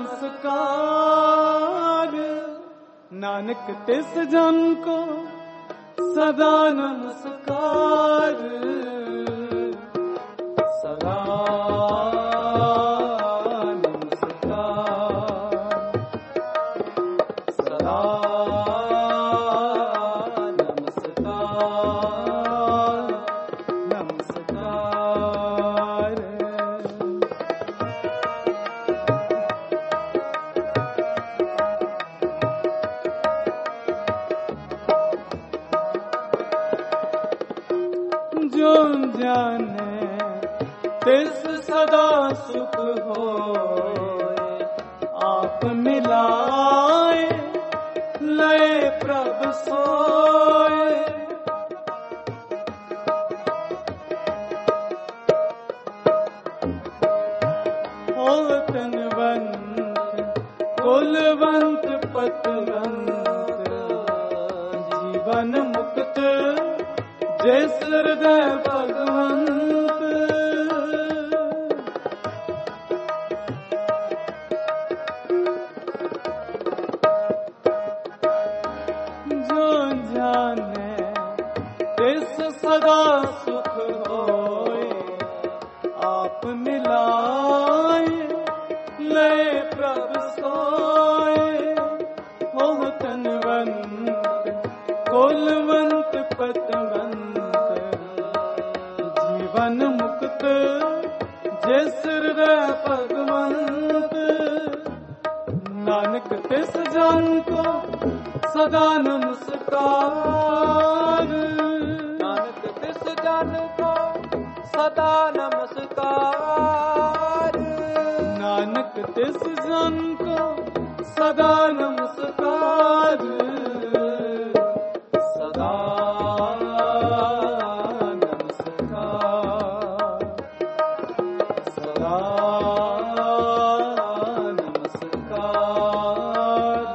नमस्कार, नानक तिस जन को सदा नमस्कार। सदा जो जाने तिस सदा सुख होए, आप मिलाए लय प्रभ सोए। कुलवंत पतवंत जीवन मुक्त जिस हृदय भगवंत जो जाने तिस सदा सुख होए आप मिलाए ले प्रभ सोए हो तनवंत कुलवंत पतवंत जीवन मुक्त जिस हृदय भगवंत नानक तिस जन को सदा नमस्कार नानक तिस जन को सदा नमस्कार नानक तिस जन को सदा नमस्कार सदा नमस्कार सदा नमस्कार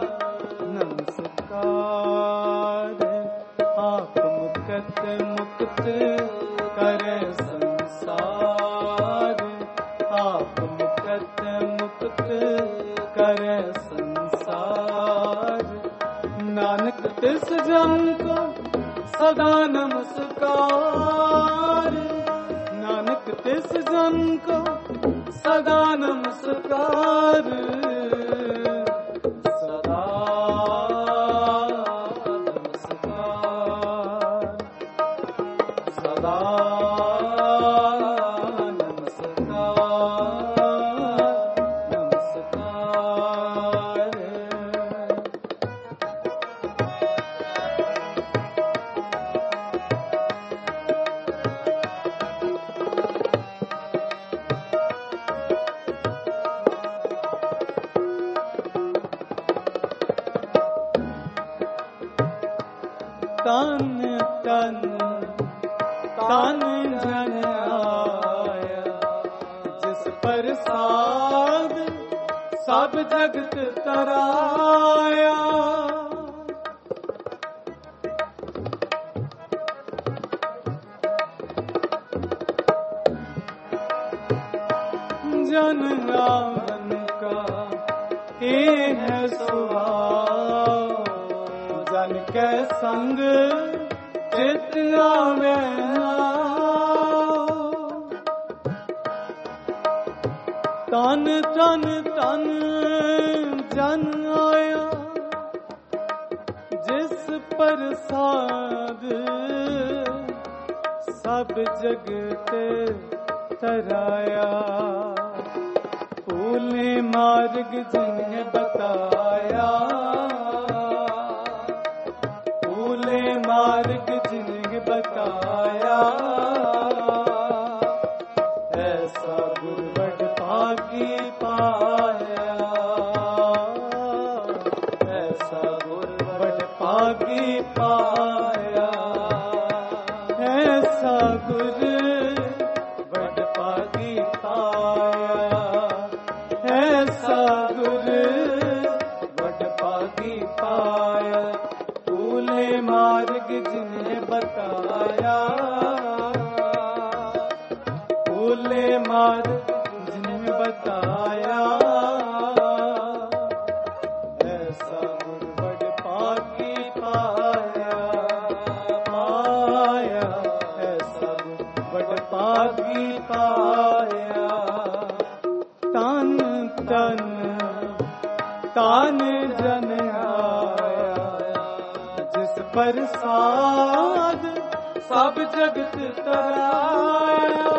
नमस्कार आप मुक्त मुक्त करे संसार आप मुक्त मुक्त करे संसार नानक तिस जन को सदा नमस्कार नानक तिस जन को सदा नमस्कार सदा नमस्कार सदा तन तन तन जन आया जिस प्रसाद सब जगत तराया जन नामन का ये है स्वभाव जन के संग चित आवे तन तन तन जन आया जिस प्रसाद सब जगत तराया फूले मार्ग जिन्हें बताया फूले मार्ग जिन्हें बताया ऐसा गुरबड़ भागी पाया ऐसा गुरबड़ भागी पाया ऐसा गुरबड़ भागी पाया ऐसा गुरबड़ भागी पाया फूले मार्ग जिन्हें बताया फूले मार्ग जिन्हें बताया ऐसा गुरबड़ पागी पाया पाया ऐसा गुरबड़ पागी पाया तन तन तान जन आया जिस प्रसाद सब जगत तराया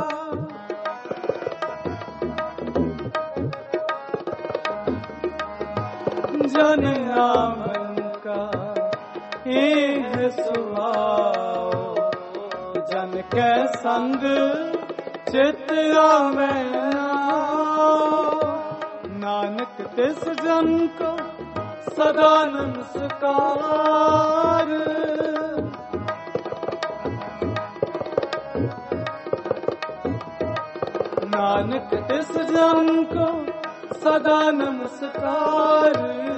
जन नामन का ये सुभाव जन के संग चित आवे नानक तिस जन को सदा नमस्कार नानक तिस जन को सदा नमस्कार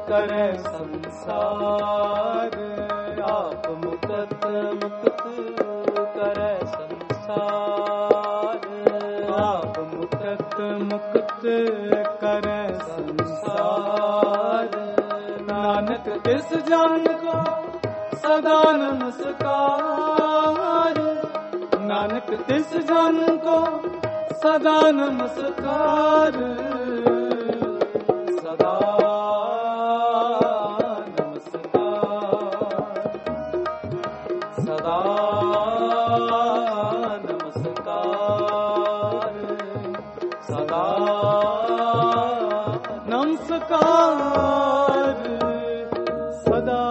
ਕਰੈ ਸੰਸਾਰ। ਆਪ ਮੁਕਤ ਮੁਕਤ ਕਰੈ ਸੰਸਾਰ। ਆਪ ਮੁਕਤ ਮੁਕਤ ਕਰੈ ਸੰਸਾਰ। ਨਾਨਕ ਤਿਸ ਜਨ ਕੋ ਸਦਾ ਨਮਸਕਾਰ। ਨਾਨਕ ਤਿਸ ਜਨ ਕੋ ਸਦਾ ਨਮਸਕਾਰ। ਸਦਾ ਨਮਸਕਾਰ। ਸਦਾ ਨਮਸਕਾਰ। ਸਦਾ ਨਮਸਕਾਰ। ਸਦਾ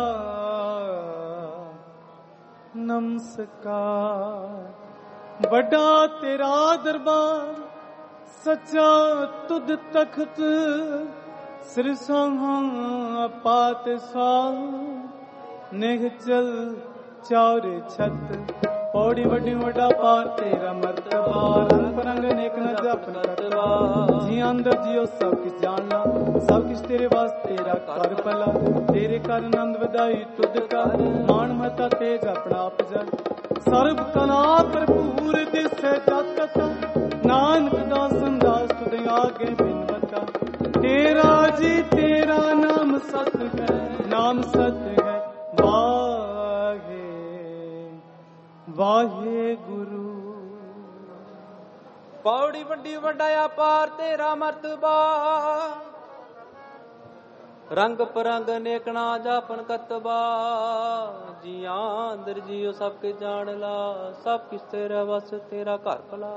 ਨਮਸਕਾਰ। ਵੱਡਾ ਤੇਰਾ ਦਰਬਾਰ ਸੱਚਾ ਤੁਧ ਤਖਤ। ਸਿਰ ਸਾਹਾਂ ਪਾਤ ਸਾਹ ਨਿਹਚਲ ਚਾਰੇ ਛਤ। ਪੌੜੀ ਵੱਡੀ ਵੱਡਾ ਪਾਰ ਤੇਰਾ ਮਰਤਬਾ। ਰੰਗ ਰੰਗ ਨੇਕ ਨ ਜਪਨ ਕਰਵਾ। ਜੀ ਅੰਦਰ ਜਿਉ ਸਭ ਕਿਛ ਜਾਣ ਲਾ। ਸਭ ਕਿਛ ਤੇਰੇ ਵਾਸਤੇ ਤੇਰਾ ਕਰ ਭਲਾ। ਤੇਰੇ ਕਰ ਆਨੰਦ ਵਧਾਈ ਤੁਧ ਕਰ। ਮਾਣ ਮਤਾ ਤੇਜ ਆਪਣਾ ਆਪ ਜਨ। ਸਰਬ ਕਲਾ ਭਰਪੂਰ ਦਿਸੈ ਜਗਤ। ਨਾਨਕ ਦਾਸਨ ਦਾਸ ਤੁਧ ਆਗੇ ਬਿਨਵਤਾ। ਤੇਰਾ ਜੀ ਤੇਰਾ ਨਾਮ ਸਤ ਹੈ। ਨਾਮ ਸਤ ਹੈ। ਵਾਹੇ ਵਾਹਿਗੁਰੂ। ਪੌੜੀ ਵੱਡੀ ਵੱਡਾ ਅਪਾਰ ਤੇਰਾ ਮਰਤਬਾ। ਰੰਗ ਪਰੰਗ ਨੇਕਣਾ ਜਾਪਨ ਕਤਬਾ। ਜੀਆਂ ਅੰਦਰ ਜੀਓ ਸਭ ਕੇ ਜਾਣ ਲਾ। ਸਭ ਕਿਸ ਤੇਰਾ ਵਸ ਤੇਰਾ ਘਰ ਭਲਾ।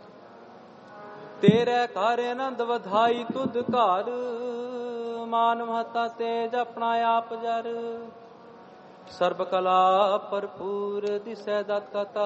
ਤੇਰੇ ਘਰ ਆਨੰਦ ਵਧਾਈ ਤੁਧ ਘਰ। ਮਾਨ ਮਹਤਾ ਤੇਜ ਆਪਣਾ ਆਪ ਜਰ। ਸਰਬ ਕਲਾ ਭਰਪੂਰ ਦਿਸੈ ਦਾਤਾ।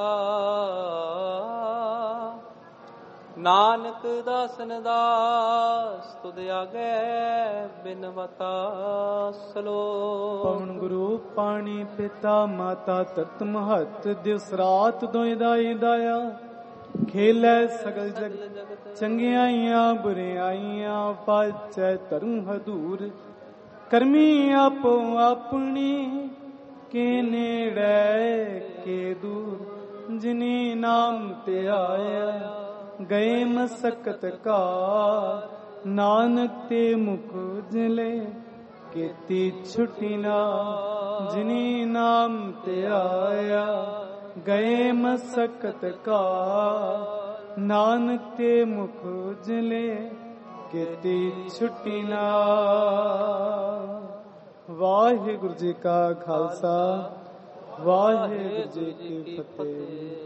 ਨਾਨਕ ਦਾਸਨ ਦਾਸ ਤੁਧ ਆਗੇ ਬਿਨਵਤਾ। ਸਲੋਕ। ਪਵਨ ਗੁਰੂ ਪਾਣੀ ਪਿਤਾ ਮਾਤਾ ਤਤ ਮਹਤ। ਦਿਵਸ ਰਾਤ ਦੋਇ ਦਾਈ ਦਾਇਆ। ਖੇਲੇ ਸਗਲ ਜਗਤ। ਚੰਗਿਆਈਆਂ ਬੁਰਿਆਈਆਂ ਪਾਚੈ ਧਰਮ ਹਦੂਰ। ਕਰਮੀ ਆਪੋ ਆਪਣੀ ਕੇ ਨੇੜੇ ਕੇ ਦੂਰ। ਜਿਨੀ ਨਾਮ ਤੇ ਆਇਆ ਗਏ ਮਸਕਤ ਕਾ। ਨਾਨਕ ਤੇ ਮੁਖ ਉਜਲੇ ਕੀਤੀ ਛੁਟੀ ਨਾ। ਜਿਨੀ ਨਾਮ ਤੇ ਆਇਆ ਗਏ ਮਸਕਤ ਕਾ। ਨਾਨਕ ਤੇ ਮੁਖ ਉਜਲੇ ਕੀਤੀ ਛੁਟੀ ਨਾ। ਵਾਹਿਗੁਰੂ ਜੀ ਕਾ ਖਾਲਸਾ ਵਾਹਿਗੁਰੂ ਜੀ ਕੀ ਫਤਿਹ।